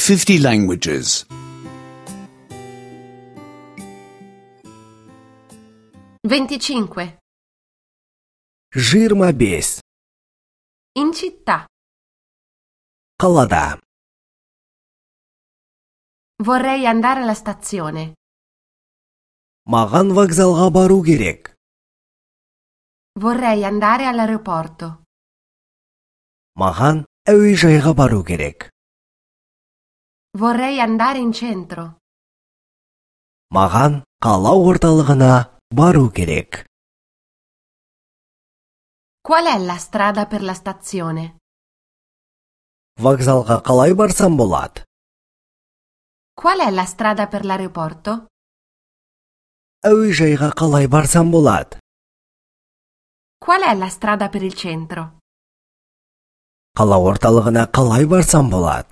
50 languages. 25. 25. In città. Қалада. Vorrei andare alla stazione. Маған вокзалға бару керек. Vorrei andare all'aeroporto. Маған әуежайға бару керек. Vorrei andare in centro. Маған қала орталығына бару керек. Qual è la strada per la stazione? Вокзалға қалай барсам болады? Qual è la strada per l'aeroporto? Әуежайға қалай барсам болады? Qual è la strada per il centro? Қала орталығына қалай барсам болады?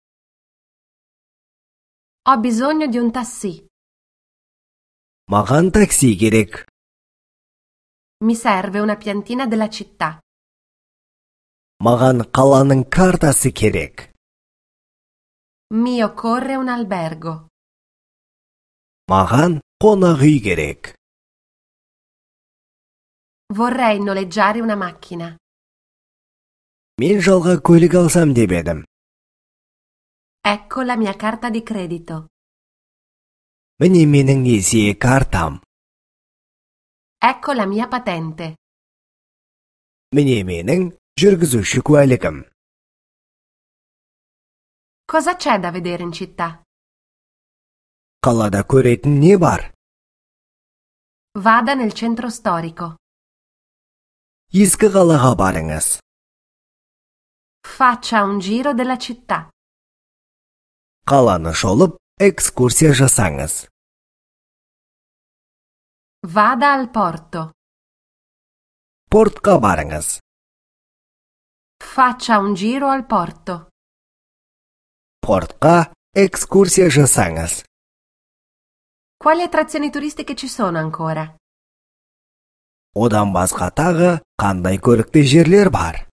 Ho bisogno di un taxi. Маған такси керек. Mi serve una piantina della città. Маған қаланың картасы керек. Mi occorre un albergo. Маған қонақ үй керек. Vorrei noleggiare una macchina. Мен жалға көлік алсам деп едім. Ecco la mia carta di credito. Міне менің несие картам. Ecco la mia patente. Міне менің жүргізуші куәлігім. Cosa c'è da vedere in città? Қалада көретін не бар? Vada nel centro storico. Ескі қалаға барыңыз. Faccia un giro della città. Қаланы шолып, экскурсия жасаңыз. Vada al porto. Портқа барыңыз. Faccia un giro al porto. Портқа экскурсия жасаңыз. Quali attrazioni turistiche ci sono ancora? Одан басқа тағы қандай көрікті жерлер бар?